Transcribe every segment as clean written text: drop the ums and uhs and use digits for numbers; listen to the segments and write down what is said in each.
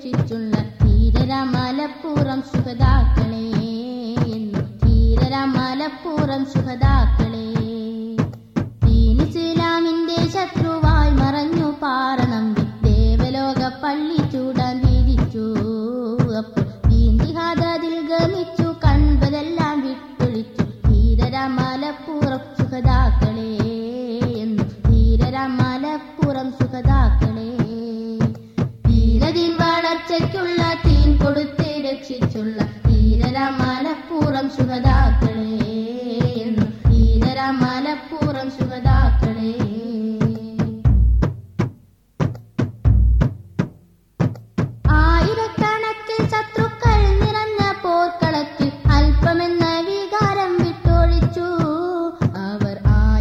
രക്ഷിച്ചുള്ള ധീരരാമലപ്പുറം സുഹദാക്കളെ എന്നും ധീരരാമലപ്പുറം സുഹദാക്കളെ. ദീനിസ്ലാമിന്റെ ശത്രുവായി മറഞ്ഞു പാറണം ദേവലോക പള്ളി ചൂടാൻ വിധിച്ചു. അപ്പോൾ ദീൻജിഹാദതിൽ ഗമിച്ചു കൺപതെല്ലാം വിട്ടൊളിച്ചു ധീരരാമലപ്പുറം സുഹദാക്കളെ എന്നും ധീരരാമലപ്പുറം സുഹദാക്കളെ. ദീനദീൻ വളർച്ചയ്ക്കുള്ള തീൻ കൊടുത്ത് രക്ഷിച്ചുള്ള ധീരരാമലപ്പുറം സുഹദാക്കളെ എന്നും ധീരരാമലപ്പുറം സുഹദാക്കളെ. ആയിരക്കണക്കിൽ ശത്രുക്കൾ നിറഞ്ഞ പോർക്കളത്തിൽ അല്പമെന്ന വികാരം വിട്ടൊഴിച്ചു. അവർ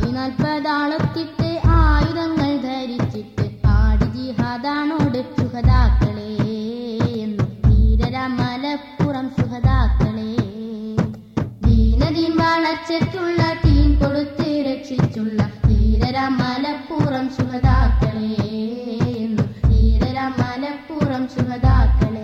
40 ആയുധങ്ങൾ ധരിച്ചിട്ട് ആടി ജിഹാദാണോട് സുഹദാക്കളെ എന്നും ധീരരാമലപ്പുറം സുഹദാക്കളെ. ദീനദീൻ വളർച്ചയ്ക്കുള്ള തീൻ കൊടുത്ത് രക്ഷിച്ചുള്ള ധീരരാമലപ്പുറം സുഹദാക്കളെ എന്നും ധീരരാമലപ്പുറം സുഹദാക്കളെ.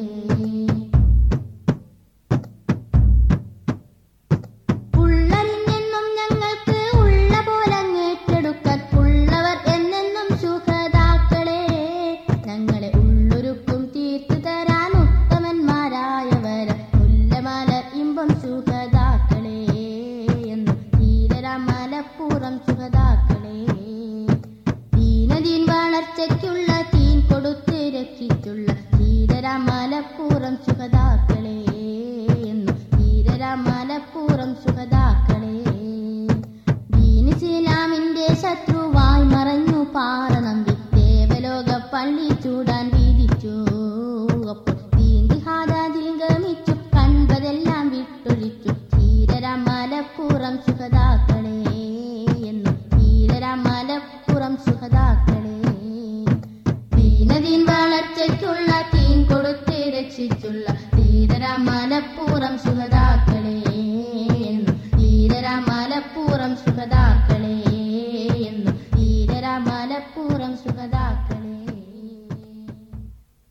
ഉള്ളരിഞ്ഞെന്നും ഞങ്ങൾക്ക് ഉള്ള പോലെ ഏറ്റെടുക്കാൻ ഉള്ളവർ എന്നെന്നും സുഹദാക്കളെ. ഞങ്ങളെ ഉള്ളൊരുക്കും തീർത്തു തരാൻ ഉത്തമന്മാരായവർ മുല്ലമലർ ഇമ്പം സുഹദാക്കളെ എന്നും ധീരരാമലപ്പുറം സുഹദാക്കളെ.